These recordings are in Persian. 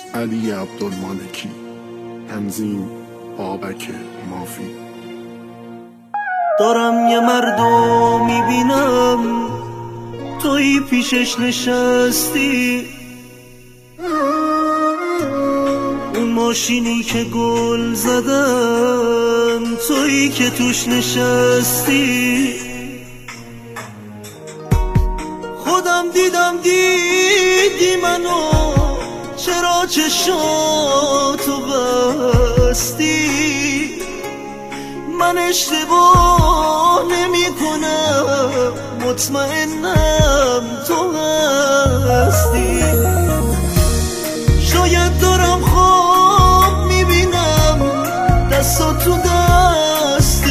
علی عبدالمالکی. تنظیم بابک مافی. دارم یه مردو میبینم توی پیشش نشستی، اون ماشینی که گل زدن توی که توش نشستی. خودم دیدی منو، چرا چشاتو بستی؟ من اشتباه نمی کنم، مطمئنم تو هستی. شاید دارم خواب میبینم دستا تو دست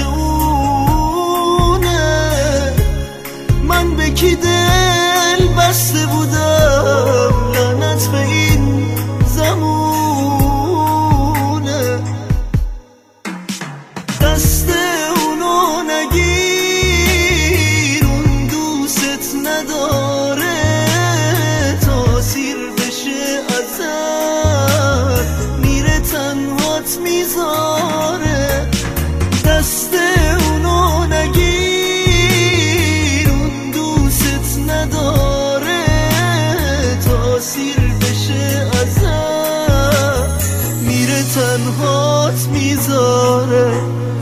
اونه، من به کی دل بسته بودم، لعنت به این زمونه. دست اونو نگیر، اون دوست نداره، تاثیر بشه ازت میره تنهات میذاره. دست اونو نگیر، اون دوست نداره، تاثیر بشه ازت میره تنهات میذاره.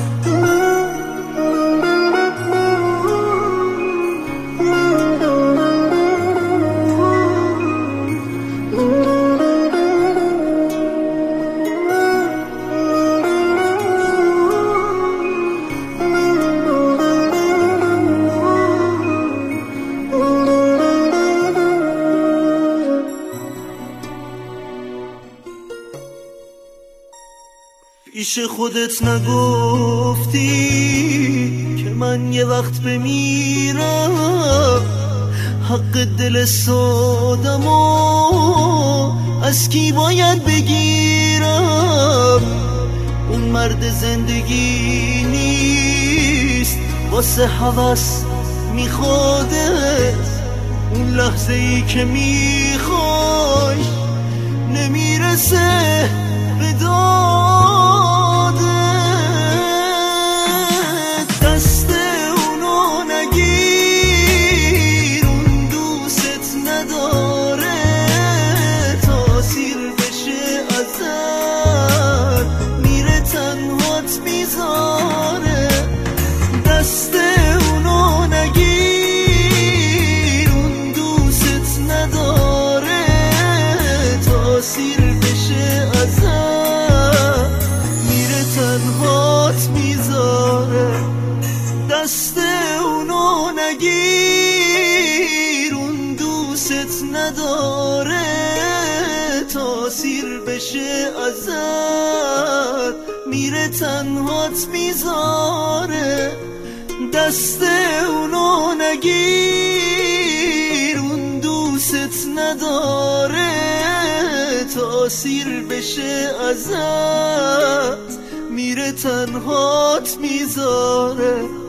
پیش خودت نگفتی که من یه وقت بمیرم، حق دل سادمو از کی باید بگیرم؟ اون مرد زندگی نیست، واسه هوس میخوادت، اون لحظه ای که میخوای نمیرسه به دادت. دست اونو نگیر، اون دوست نداره، تاثیر بشه ازت میره تنهات میذاره. دست اونو نگیر، اون دوست نداره، تاثیر بشه ازت میره تنهات میذاره. دست اونو نگیر، اون دوست نداره، تاثیر بشه ازت میره تنهات میذاره. دست اونو نگیر، اون دوست نداره، تاثیر بشه ازت میره تنهات میذاره.